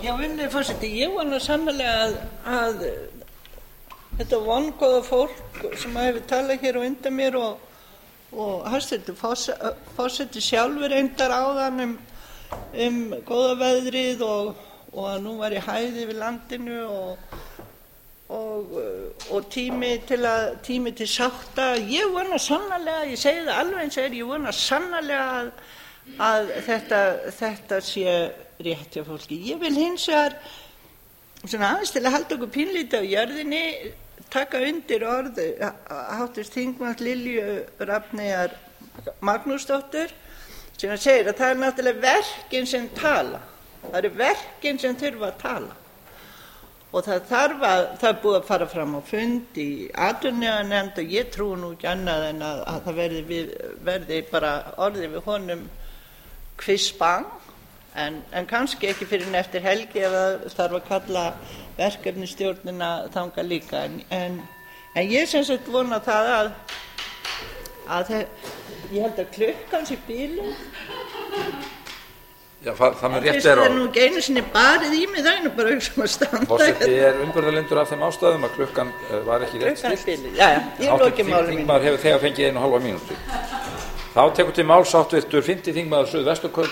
Já, virðulegi forseti, ég vona sannarlega að þetta vongóða fólk sem hefur talað hér á undan mér og hæstvirtur forseti sjálfur reyndar áðan um góða veðrið og að nú væri hæð yfir landinu og tími til sátta. Ég vona sannarlega, ég segi það alveg eins og ég vona sannarlega að þetta sé rétt hjá fólki. Ég vil hins vegar svona aðeins til að halda okkur pínlítið á jörðinni taka undir orð háttvirts þingmanns Lilju Rafneyjar Magnúsdóttur sem segir að það náttúrulega verkin sem tala. Það eru verkin sem þurfa að tala. Og það er búið að fara fram á fund í atvinnuveganefnd og ég trúi nú ekki annað en að það verði bara orðið við honum quiz-bang en kannski ekki fyrir en eftir helgi ef það þarf að kalla verkefnisstjórnina þangað líka. En ég sem sagt vona það að ég held að klukkan sé biluð. Já, það mun rétt vera. Það er nú ekki einu sinni barið í mig, það er nú bara að standa. Forseti umburðarlyndur af þeim ástæðum að klukkan var ekki rétt stillt. Klukkan er biluð, já, ég loki máli mínu. Þingmaður hefur þegar fengið 1,5 mínútu. Þá tekur til máls háttvirtur 5. þingmaður Suðvesturkjördæmis